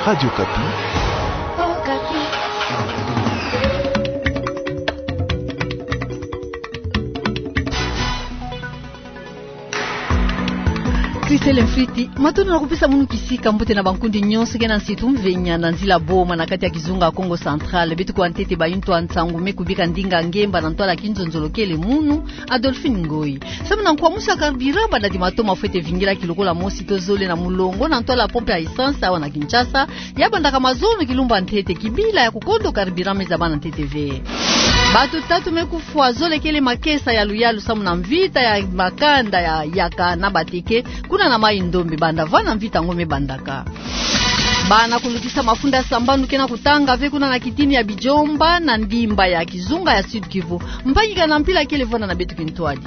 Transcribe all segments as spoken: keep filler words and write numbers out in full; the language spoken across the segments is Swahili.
Radio Kapi. Oh, Kapi. Christelle Mfriti, matona nakupisa munu kisika mbote na bankundi nyonso kena nsitu mvenya na nzila boma na kati ya kizunga Kongo Central betu kwa ntete bayuntu antsangu mekubika ndinga ngemba na ntwala kinzonzolokele munu Adolphine Ngoi. Samu na nkwamusa karbiramba na di matoma fwete vingila kilokola mosi tozole na mulongo na ntwala pompe ya essence awa na Kinshasa yabanda kama zono kilumba ntete kibila ya kukondo karbiramba za bana ntete ve. Batu tatu mekufwa zole kele makesa ya luyalu samu na mvita ya makanda ya yaka na bateke kuna na mai ndombi banda vana mvita ngome bandaka. Bana kulutisa mafunda sambanu kena kutanga ve kuna na kitini ya Bijomba na ndimba ya Kizunga ya Sud Kivu. Mpangika na mpila kele vona na betu kintuadi.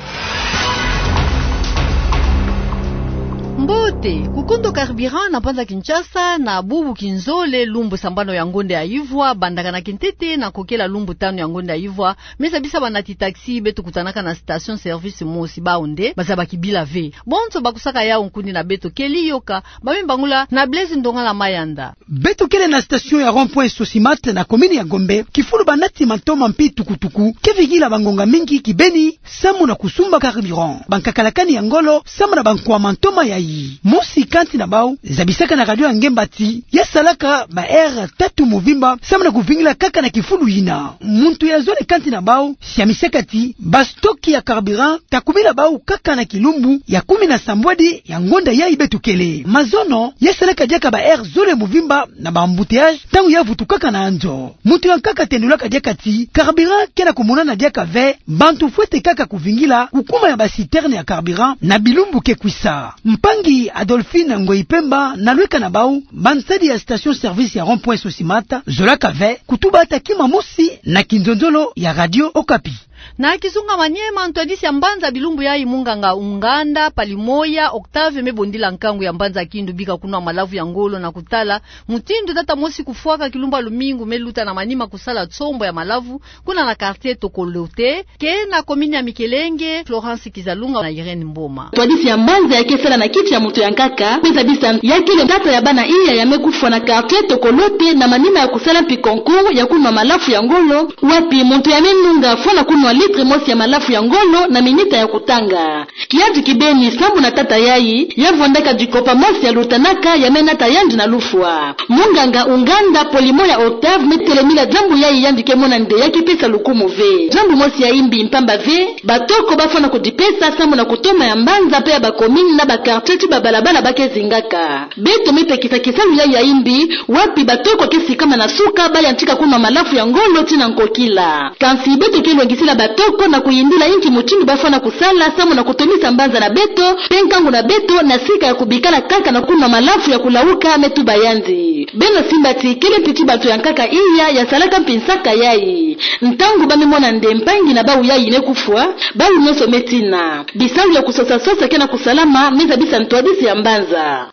Mbote, kukondo carburant na panza Kinshasa na bubu kinzole lumbu sambano ya ngonde ya Ivwa, bandaka na kintete na kokela lumbu tano ya ngonde ya Ivwa, meza bisa banati taxi betu kutanaka na station service mosi baunde, bazaba kibila ve. Bonto bakusaka yao nkundi na beto keli yoka, bami bangula na Blaise Ndonga la Mayanda. Beto kele na station ya rond-point Sosimate na komini ya Gombe, kifulu banati mantoma mpi tukutuku, kevigila bangonga mingi kibeni, samu na kusumba carburant. Bankakalakani ya ngolo, samu na bankwa mantoma ya Mosi kanti na bao zabisaka na radio ngembati ya salaka ba R tatu muvimba samana kuvingila kaka na kifulu ina muntu ya zone kanti na bao siamisekati bastoki ya carburant takumila bao kaka na kilumbu ya kumi na sambwadi ya ngonda ya ibetukele mazono ya salaka diaka ba R zone muvimba na ba embouteillage tangu ya vutu kaka na anjo muntu ya kaka tendulaka diakati carburant kena kumuna na diaka ve bantu fuete kaka kuvingila kukuma ya ba citerne ya carburant na bilumbu kekwisa mpangi Adolphine Ngoi Pemba na lweka na bau bansadi ya station service ya rond-point Sosimata zolaka ve kutuba takima mosi na kinzonzolo ya Radio Okapi. Na Kizunga Manyema ntwadisi ya mbanza bilumbu ya imunganga unganda palimoya Octave mebondila nkangu ya mbanza kindu bika kunwa malavu ya ngolo na kutala mutindu data mosi kufuaka kilumba lumingu meluta na manima kusala tsombo ya malavu kuna na quartier Tokolote ke na komini ya Mikelenge Florence Kizalunga na Irene Mboma. Twadisi ya mbanza ya kesela na kiti ya mutu ya nkaka kweza bisa ya kile data ya bana iya ya mekufwa na quartier Tokolote na manima ya kusala pikonko ya kunwa malafu ya ngolo wapi mutu ya menunga fona kunwa litre mosi ya malafu ya ngolo na minita ya kutanga. Kiaji kibeni sambu na tata yai ya vondaka jikopa mosi ya lutanaka ya menata yanji na lufua. Munganga unganda polimo ya Octave metelemila jambu yai yandike mona nde ya kipesa lukumu ve. Jambu mosi ya imbi mpamba ve, batoko bafona kujipesa sambu na kutoma ya mbanza pe ya bakomini na bakarteti babalabala bake zingaka. Beto mipe kisa kisalu yai ya imbi, wapi batoko kesi kama na suka bali antika kuma malafu ya ngolo tina nkokila. Kansi beto kilo ngisila batoko na kuyindila inchi muchini bafana kusala samu na kutumisa mbanza na beto penkangu na beto na sika ya kubikala kaka na kuna malafu ya kulauka metu bayanzi beno simbati kile piti batu ya nkaka iya ya salaka mpinsaka yai ntangu bami mona nde mpangi na bau yai nekufua bau nyoso metina bisawu ya kusosa sosa kena kusalama meza bisa ntwadisi ya mbanza.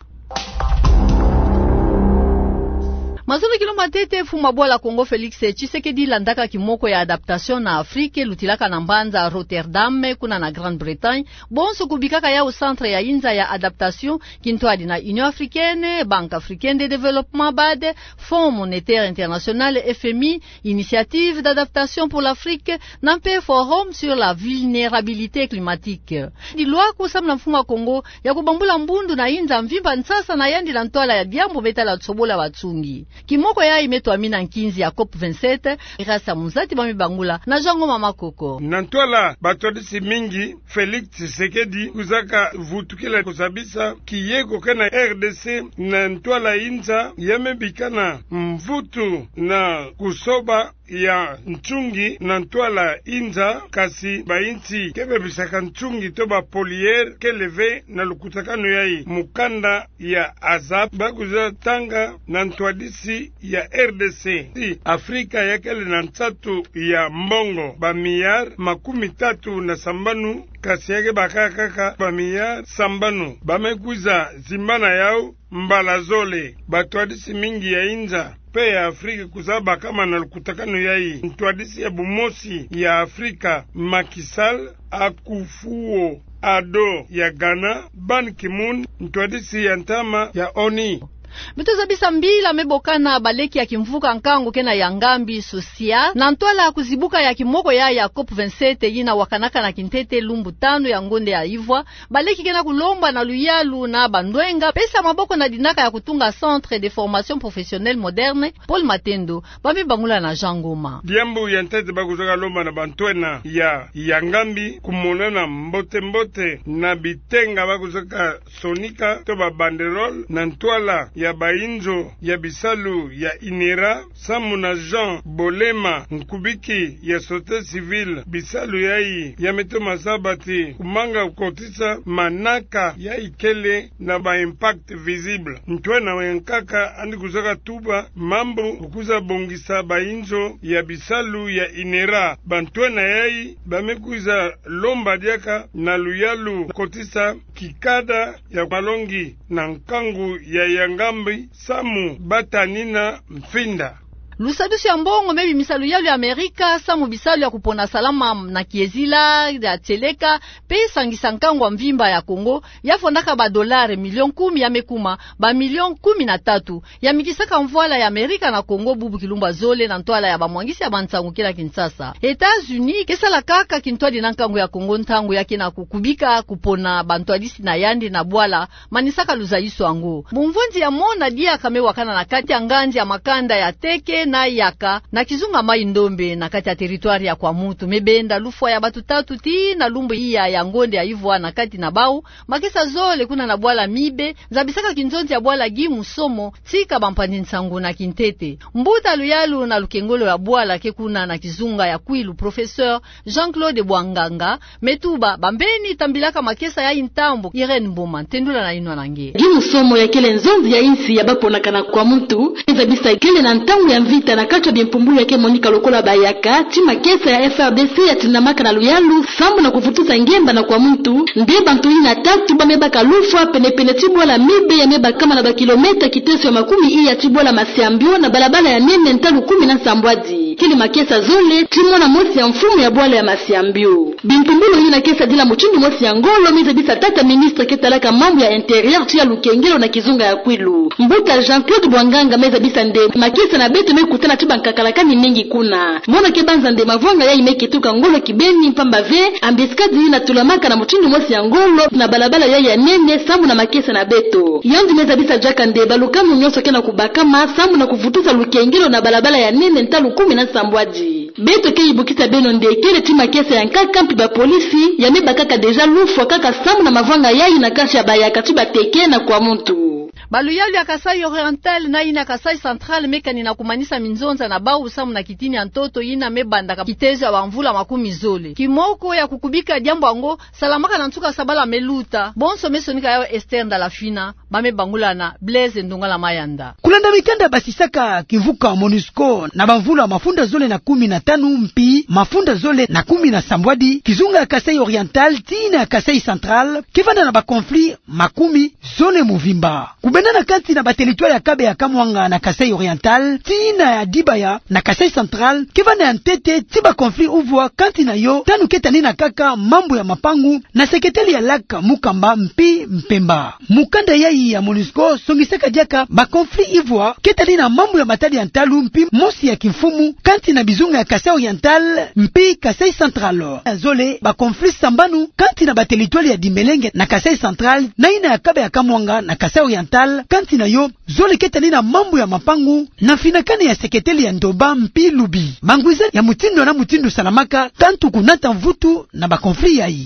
Mazono kilomba tete fuma bola Kongo Felix Tshisekedi landaka kimoko ya adaptation na Afrique lutilaka na mbanza Rotterdam kuna na Grande-Bretagne bonso kubikaka ya au centre ya inza ya adaptation kintoadi na Union Africaine, Banque Africaine de Développement B A D, Fonds Monétaire International F M I, Initiative d'adaptation pour l'Afrique, nampe Forum sur la vulnérabilité climatique. Di loi kusamna mfuma Kongo ya kubambula mbundu na inza mvimba nsasa na yandi la ntoala ya diambo betala tsobola watsungi. Kimoko ya imeto amina nkinzi ya COP vingt-sept irasa muzati bami bangula na jango mama koko. Nantola batodisi mingi Felix Tshisekedi kuzaka vutukila kusabisa kiyeko kana R D C na ntola inza yamebikana mvutu na kusoba ya nchungi na ntwala inza kasi bainti kebe bisaka nchungi toba polier keleve na lukutakano yai mukanda ya azab bakuza tanga na ntwadisi ya R D C si Afrika ya kele na ntatu ya mbongo bamiyar makumi tatu na sambanu kasi yake bakakaka bamiyar sambanu bamekuza zimbana yao mbalazole batwadisi mingi ya inza pe ya Afrika kuzaba kama na lukutakano yai ntwadisi ya bumosi ya Afrika Makisal Akufuo Ado ya Ghana Ban Ki-moon ntwadisi ya ntama ya Oni Bitoza bisa mbila mebokana baleki ya kimvuka nkango kena ya ngambi social na ntwala kuzibuka ya kimoko ya ya COP vingt-sept yina wakanaka na kintete lumbu tano ya ngonde ya Ivwa baleki kena kulomba na luyalu na bandwenga pesa maboko na dinaka ya kutunga centre de formation professionnelle moderne Paul Matendo bami bangula na Jangoma diambu ya ntete bakuzoka lomba na bantwena ya ya ngambi kumonana mbote mbote na bitenga bakuzoka sonika to ba banderole na ntwala ya bainzo ya bisalu ya Inera samu na Jean Bolema nkubiki ya sote civil bisalu yai ya meto masabati kumanga ukotisa manaka ya ikele na ba impact visible ntwena wenkaka andi kuzoka tuba mambo ukuza bongisa bainzo ya bisalu ya Inera bantwena yai bamekuza lomba diaka na luyalu kotisa kikada ya malongi na nkangu ya yangambi samu batanina mfinda Lusadusi ya mbongo mebi misalu yalu ya Amerika samu bisalu ya kupona salama na kiezila ya teleka pe sangisa nkangu wa mvimba ya Kongo ya fondaka ba dolare milion kumi ya mekuma ba milion kumi na tatu ya mikisaka mvuala ya Amerika na Kongo bubu kilumba zole na ntwala ya bamwangisi ya bantangu kila Kinshasa. Etats-Unis kesala kaka kintwadi na nkangu ya Kongo ntangu yake na kukubika kupona bantwadisi na yandi na bwala manisaka luzaiso ango. Mumvunzi ya mona dia kame wakana na kati ya nganji ya makanda ya teke na yaka na kizunga mai ndombe na kati ya territoire ya kwa mutu mebenda lufwa ya batu tatu ti na lumbu iya ya ngonde ya Ivwa na kati na bau makesa zole kuna na bwala mibe zabisaka kinzonzi ya bwala gimu somo tika bampandi nsangu na kintete mbuta luyalu na lukengolo ya bwala ke kuna na kizunga ya kwilu professeur Jean-Claude Bwanganga metuba bambeni tambilaka makesa ya intambo Irene Mboma tendula na inwa nange gimu somo ya kele nzonzi ya insi ya bapo nakana kwa mtu zabisa kele na ntangu ya mvita na kacho bimpumbu yake Monika lokola bayaka tima kesa ya F R D C ya tinamaka na luyalu sambu na kufutuza ngemba na kwa mtu nde bantuli na tatu bamebaka lufwa pene pene tibwa la mibe ya meba kama na ba kilometa kiteso ya makumi hii ya tibwa la masiambio na balabala ya nene ntalu kumi na sambwaji kili makesa zole timo na mosi ya mfumu ya bwala ya masiambio bimpumbulo hii na kesa dila mchundu mosi ya ngolo mize bisa tata ministre ketalaka mambo ya interior tia lukengelo na kizunga ya kwilu mbuta Jean-Claude Bwanganga meza bisa nde makesa na beto mekutana tiba nkakalakani mingi kuna mwana kebanza nde mavwanga ya imeki tuka ngolo kibeni mpamba ve ambiskazi na tulamaka na mchundu mosi ya ngolo na balabala ya ya nene samu na makesa na beto yandu meza bisa jaka nde balukamu nyoso kena kubakama samu na kufutuza lukengelo na balabala ya nene ntalu kumi na sambwaji beto ke ibukita beno nde kele tima kesa ya nkaka mpi ba polisi ya meba kaka deja lufwa kaka samu na mavwanga ya ina kashi ya bayaka tiba teke na kwa mtu baluyalu ya Kasai Oriental na ina Kasai Central mekani na kumanisa minzonza na bau samu na kitini ya ntoto ina mebandaka kitezo ya wamvula makumi zole kimoko ya kukubika jambo ango salamaka na ntuka sabala meluta bonso mesonika yao Esther Ndalafina bame bangula na Blaise Ndongala Mayanda kulanda mikanda basisaka kivuka MONUSCO na bamvula mafunda zole na kumi na tanu mpi mafunda zole na kumi na sambwadi kizunga ya Kasai Oriental tina ya Kasai Central kivanda na bakonfli makumi zole muvimba kubendana kati na batelitwari ya Kabe ya Kamwanga na Kasai Oriental tina ya Dibaya na Kasai Central kivanda ya Ntete tiba konfli uvwa kati na yo tanu ketani na kaka mambo ya mapangu na seketeli ya laka Mukamba mpi Mpemba mukanda yai ya MONUSCO songisaka diaka bakonfli ivwa ketani na mambo ya matadi ya Ntalu mpi mosi ya kimfumu kati na bizunga ya Kasai Oriental mpi Kasai Central zole bakonfli sambanu kati na batelitwari ya Dimelenge na Kasai Central na ina ya Kabe ya Kamwanga na Kasai Oriental kanti na yo zole ketani na mambo ya mapangu na finakane ya seketeli ya Ndoba mpi Lubi mangwiza ya mutindo na mutindo salamaka tantu kunata mvutu na bakonfli yai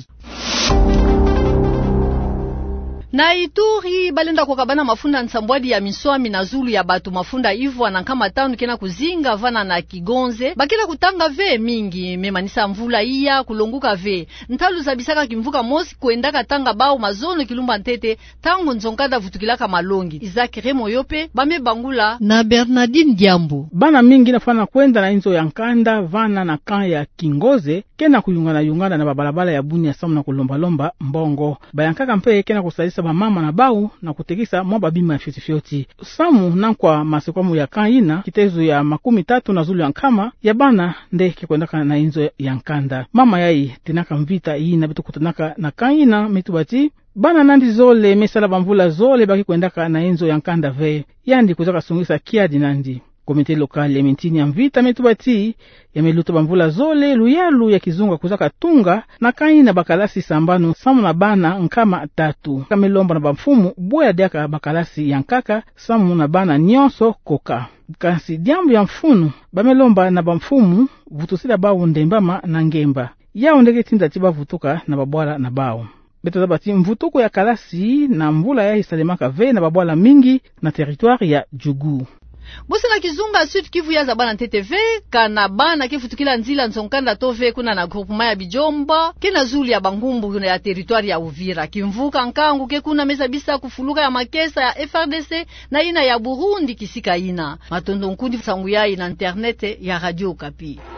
na Ituri balenda kwa kabana mafunda nsambwadi ya miswami na zulu ya batu mafunda Ivwa na kama tanu kena kuzinga vana na Kigonze bakila kutanga ve mingi memanisa mvula iya kulonguka ve ntalu zabisaka kimvuka mosi kuendaka tanga bao mazono kilumba ntete tangu nzonkada vutukilaka malongi Isaac Remo yope bame bangula na Bernardine Diambo bana mingi nafana kwenda na inzo ya nkanda vana na kan ya Kingoze kena kuyungana yungana na babalabala ya Bunia samu na kulomba lomba mbongo. Bayankaka mpe kena kusalisa ba mama na bau na kutekisa mwa babima ya fyoti fyoti. Samu nankwa masekwamu ya kaina kitezo ya makumi tatu na zulu ya nkama ya bana nde kikwendaka na inzo ya nkanda. Mama yai tinaka mvita hii na bitu kutanaka na kaina mitubati bana nandi zole mesala bamvula zole baki kwendaka na inzo ya nkanda ve yandi kuzaka sungisa kiadi nandi. Komite lokali ya mintini ya mvita metubati ya meluto bamvula zole luyalu ya kizunga kuzaka tunga na kaina bakalasi sambano samu na bana nkama tatu. Kamelomba na bamfumu boya diaka bakalasi ya nkaka samu na bana nyonso koka. Kasi diambu ya mfunu bamelomba na bamfumu vutusila bawu ndembama na ngemba. Yao ndege tinda tiba vutuka na babwala na bawu. Beto zabati mvutuko ya kalasi na mvula ya hisalemaka ve na babwala mingi na territoire ya Jugu. Busi na kizunga Sud Kivu ya zabana T T V kana bana kifutukila nzila nzonkanda tove kuna na groupement ya Bijomba kina zuli ya Bangumbu kuna ya territoire ya Uvira kimvuka nkangu ke kuna meza bisa kufuluka ya makesa ya F R D C na ina ya Burundi kisika ina matondo nkundi sangu ya ina internet ya Radio Okapi.